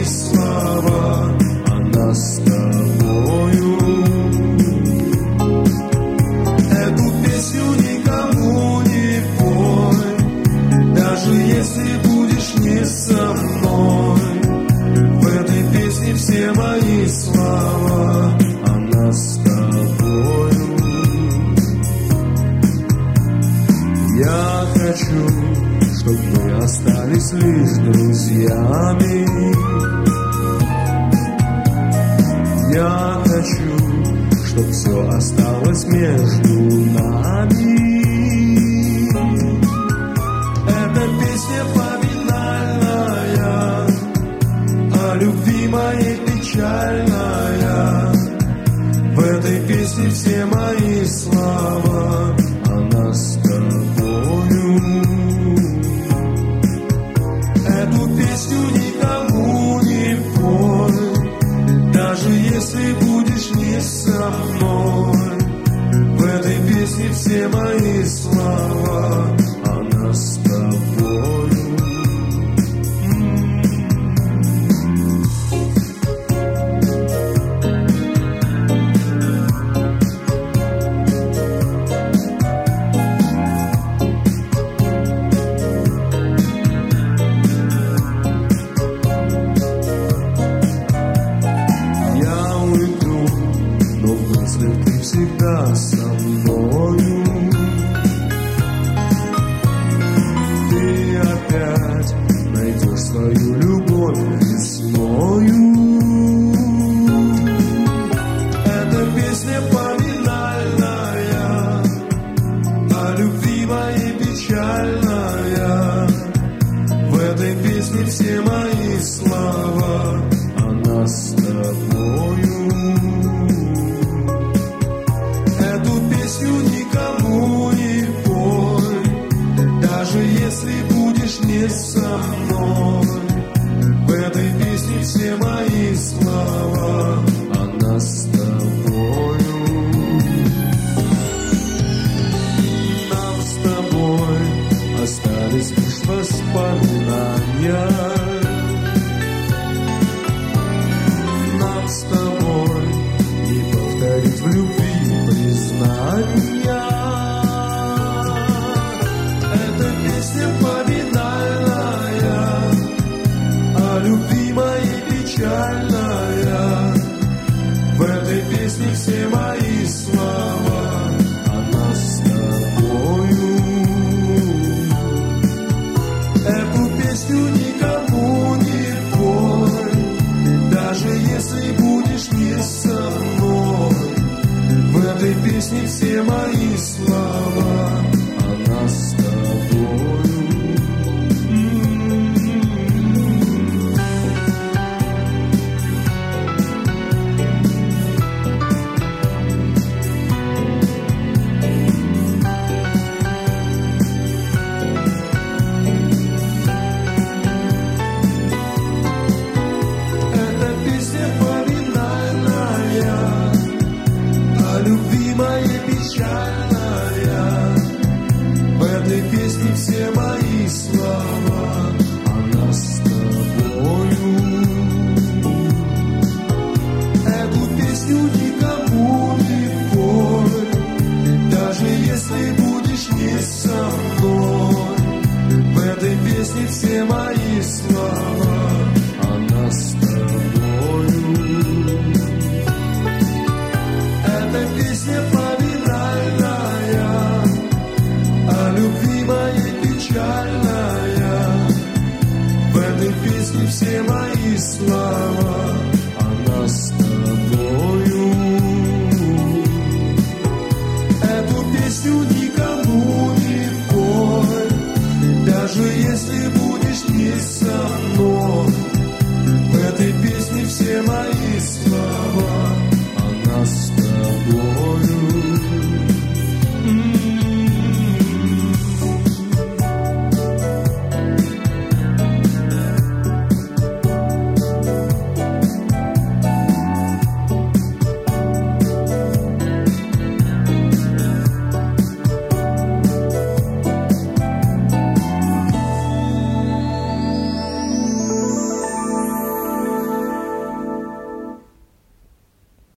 слава, она с тобою. Эту песню никому не пой, даже если будешь не со мной. В этой песне все мои слова, она с тобою. Я хочу, чтоб мы остались лишь друзьями. Я хочу, чтоб все осталось между нами. Эта песня поминальная, о любви моей печальная. В этой песне все мои слова, она с тобою. Эту песню никому не пой, даже если будешь не со мной. В этой песне все мои слова, она с тобою. Ты всегда со мною. Ты опять найдешь свою любовь весною. Эта песня поминальная, о любви моей печальная. В этой песне все мои слова, она с тобою. Никому не пой, даже если будешь не со мной. В этой песне все мои слова, она с тобою. Нам с тобой остались лишь воспоминания. Нам с тобой не повторить в любви признания. Эта песня поминальная, о любви моей печальная. В этой песне все мои слова, она с тобою. Эту песню никому не пой, даже если будешь не со мной. В этой песне все мои слова, она с тобою. Эта песня поминальная, о любви моей печальная. В этой песне все мои слова, она с тобою. Эту песню никому не пой, даже если будешь не со мной. В этой песне все мои слова, она с тобою. Эта песня поминальная, о любви моей печальная. В этой песне все мои слова, она с тобою. Эту песню никому не пой, даже если будешь не со мной.